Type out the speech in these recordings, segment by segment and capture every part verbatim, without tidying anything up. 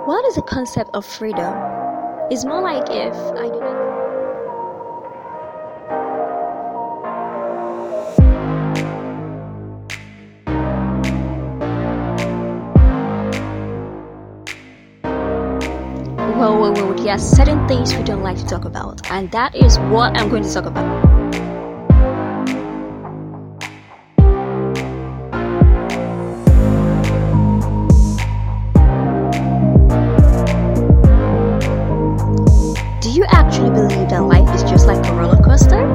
What is the concept of freedom? It's more like if I do not. Well, well, well, there are certain things we don't like to talk about, and that is what I'm going to talk about. Do you actually believe that life is just like a roller coaster?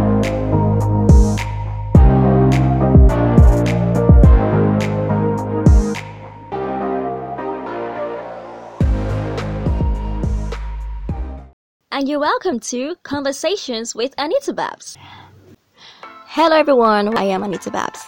And you're welcome to Conversations with Anita Babs. Hello everyone, I am Anita Babs.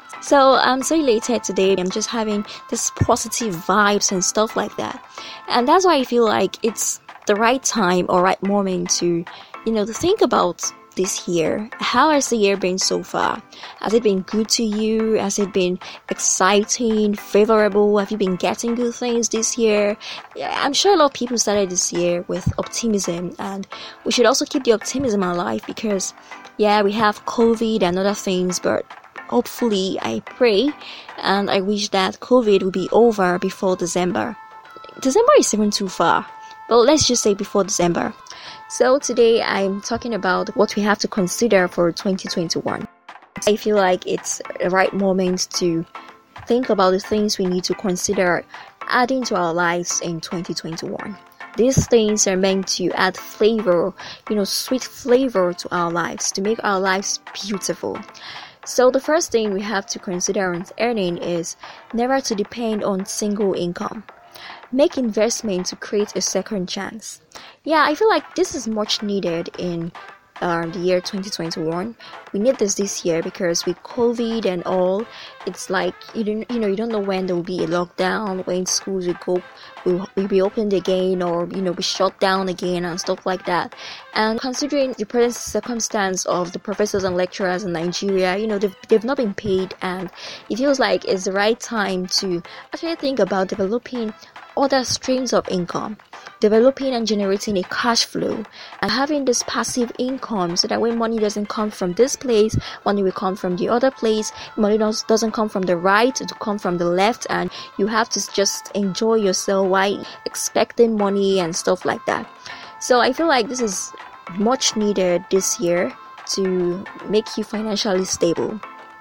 So I'm so elated today. I'm just having this positive vibes and stuff like that. And that's why I feel like it's the right time or right moment to, you know, to think about this year. How has the year been so far? Has it been good to you? Has it been exciting, favorable? Have you been getting good things this year? I'm sure a lot of people started this year with optimism, and we should also keep the optimism alive because, yeah, we have COVID and other things, but hopefully, I pray and I wish that COVID will be over before December. December is even too far, but let's just say before December. So today I'm talking about what we have to consider for twenty twenty-one. I feel like it's the right moment to think about the things we need to consider adding to our lives in twenty twenty-one. These things are meant to add flavor, you know, sweet flavor to our lives, to make our lives beautiful. So the first thing we have to consider when earning is never to depend on single income. Make investment to create a second chance. Yeah, I feel like this is much needed in uh, the year twenty twenty-one. We need this this year because with COVID and all, it's like you don't, you know, you don't know when there will be a lockdown, when schools will go, will, will be opened again, or you know, be shut down again and stuff like that. And considering the present circumstance of the professors and lecturers in Nigeria, you know, they've they've not been paid, and it feels like it's the right time to actually think about developing other streams of income, developing and generating a cash flow, and having this passive income so that when money doesn't come from this place, money will come from the other place. Money does, doesn't come from the right, it will come from the left, and you have to just enjoy yourself while expecting money and stuff like that. So I feel like this is much needed this year to make you financially stable.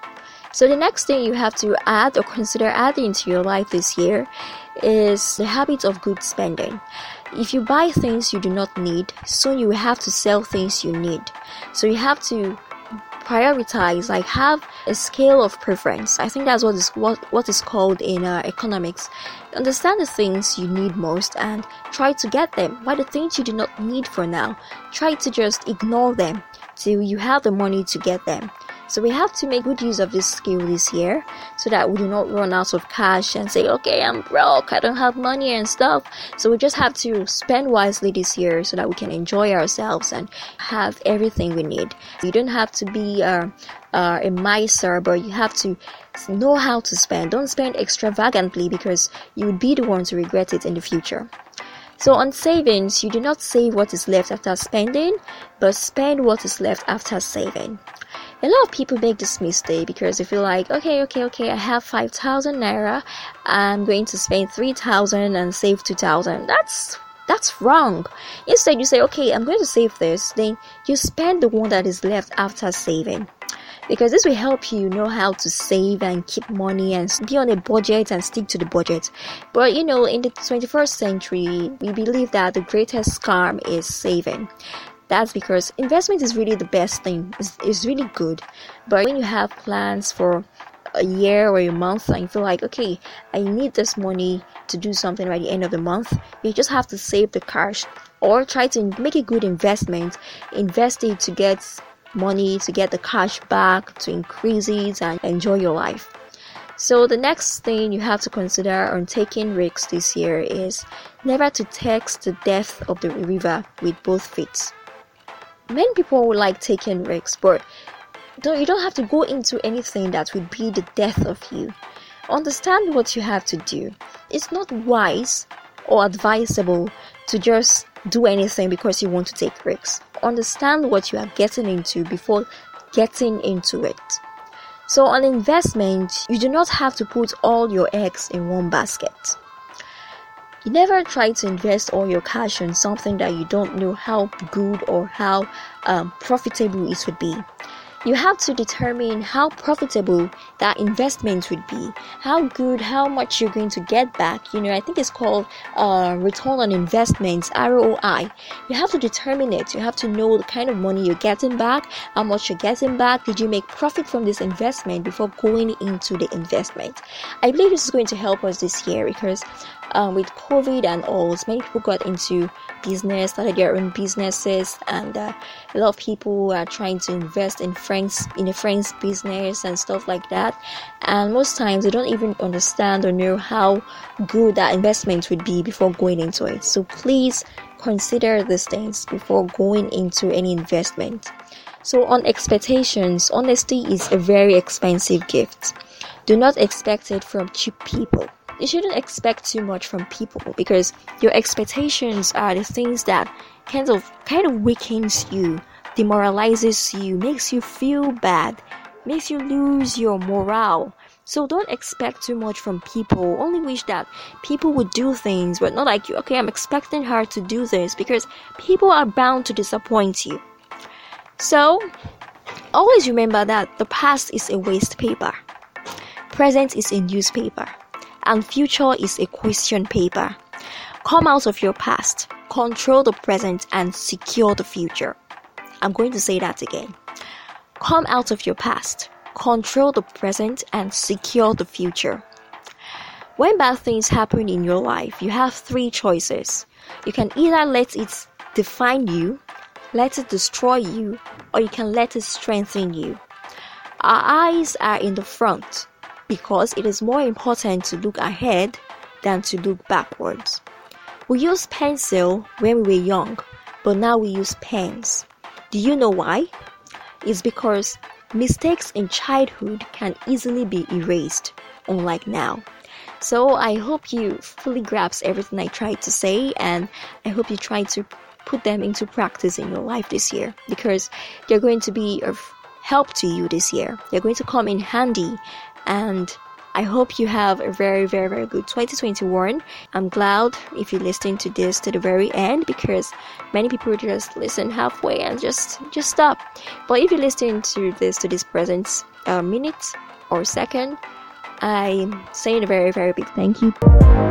So the next thing you have to add or consider adding to your life this year is the habit of good spending. If you buy things you do not need, soon you will have to sell things you need. So you have to prioritize, like have a scale of preference. I think that's what is what, what is called in uh, economics. Understand the things you need most and try to get them. While the things you do not need for now, try to just ignore them till you have the money to get them. So we have to make good use of this skill this year so that we do not run out of cash and say, okay, I'm broke, I don't have money and stuff. So we just have to spend wisely this year so that we can enjoy ourselves and have everything we need. You don't have to be uh, uh, a miser, but you have to know how to spend. Don't spend extravagantly because you would be the one to regret it in the future. So on savings, you do not save what is left after spending, but spend what is left after saving. A lot of people make this mistake because they feel like, okay, okay, okay, I have five thousand naira, I'm going to spend three thousand and save two thousand. That's that's wrong. Instead, you say, okay, I'm going to save this, then you spend the one that is left after saving. Because this will help you know how to save and keep money and be on a budget and stick to the budget. But you know, in the twenty-first century, we believe that the greatest scam is saving. That's because investment is really the best thing. It's, it's really good. But when you have plans for a year or a month and you feel like, okay, I need this money to do something by the end of the month, you just have to save the cash or try to make a good investment. Invest it to get money, to get the cash back, to increase it and enjoy your life. So the next thing you have to consider on taking risks this year is never to text the depth of the river with both feet. Many people would like taking risks, but don't, you don't have to go into anything that would be the death of you. Understand what you have to do. It's not wise or advisable to just do anything because you want to take risks. Understand what you are getting into before getting into it. So on investment, you do not have to put all your eggs in one basket. You never try to invest all your cash on something that you don't know how good or how um, profitable it would be. You have to determine how profitable that investment would be, how good, how much you're going to get back. You know, I think it's called uh, return on investment, R O I. You have to determine it. You have to know the kind of money you're getting back, how much you're getting back. Did you make profit from this investment before going into the investment? I believe this is going to help us this year because um, with COVID and all, many people got into business, started their own businesses, and uh, a lot of people are trying to invest in friends in a friend's business and stuff like that. And most times they don't even understand or know how good that investment would be before going into it. So please consider these things before going into any investment. So on expectations, honesty is a very expensive gift. Do not expect it from cheap people. You shouldn't expect too much from people because your expectations are the things that kind of kind of weakens you, demoralizes you, makes you feel bad, makes you lose your morale. So don't expect too much from people. Only wish that people would do things, but not like you, okay, I'm expecting her to do this, because people are bound to disappoint you. So always remember that the past is a waste paper, present is a newspaper, and future is a question paper. Come out of your past, control the present, and secure the future. I'm going to say that again. Come out of your past, control the present, and secure the future. When bad things happen in your life, you have three choices. You can either let it define you, let it destroy you, or you can let it strengthen you. Our eyes are in the front, because it is more important to look ahead than to look backwards. We used pencil when we were young, but now we use pens. Do you know why? It's because mistakes in childhood can easily be erased, unlike now. So I hope you fully grasp everything I tried to say, and I hope you try to put them into practice in your life this year, because they're going to be of help to you this year. They're going to come in handy. And I hope you have a very, very, very good twenty twenty-one. I'm glad if you listen to this to the very end, because many people just listen halfway and just just stop. But if you listen to this to this present uh, minute or second, I'm saying a very, very big thank you.